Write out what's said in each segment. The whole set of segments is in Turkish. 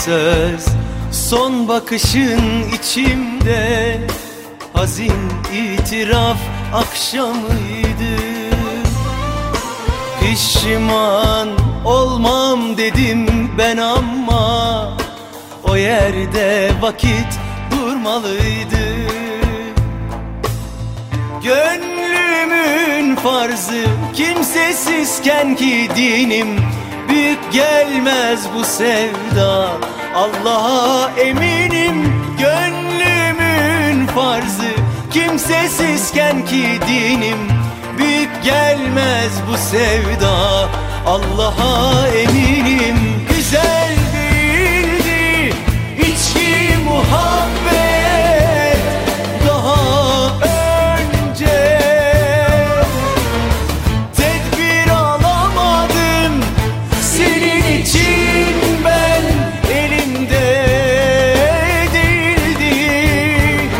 söz, son bakışın içimde. Hazin itiraf akşamıydı. Pişman olmam dedim ben ama o yerde vakit durmalıydı. Gönlümün farzı kimsesizken ki dinim, büyük gelmez bu sevda, Allah'a eminim. Gönlümün farzı kimsesizken ki dinim, büyük gelmez bu sevda, Allah'a eminim. Güzel değildi içki muhabbet daha önce, tedbir alamadım senin için, ben elimde değildi.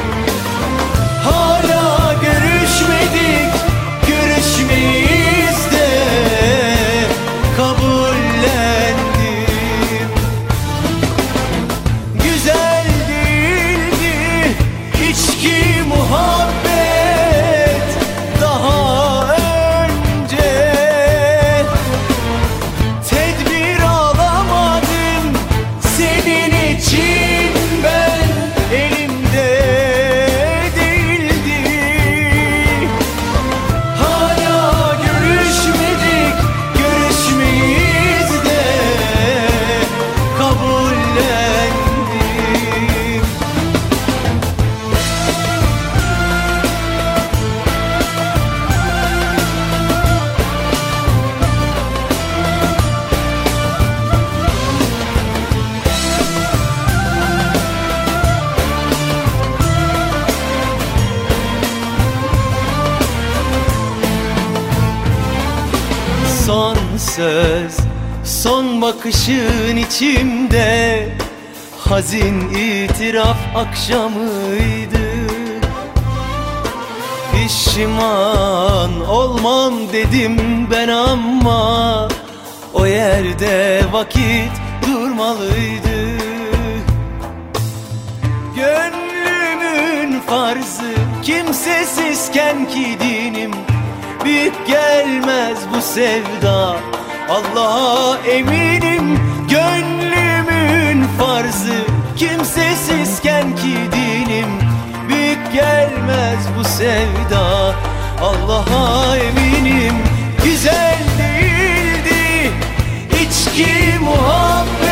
Hala görüşmedik, görüşmeyiz de kabullendim. Güzel değildi içki muhabbet daha önce, tedbir alamadım senin için, ben elimde değildi. Hala görüşmedik, görüşmeyiz de kabullendim. Son söz, son bakışın içimde. Hazin itiraf akşamıydı. Pişman olmam dedim ben ama o yerde vakit durmalıydı. Gönlümün farzı kimsesizken ki dinim, büyük gelmez bu sevda, Allah'a eminim. Gönlümün farzı kimsesizken ki dinim, büyük gelmez bu sevda, Allah'a eminim. Güzel değildi içki muhabbet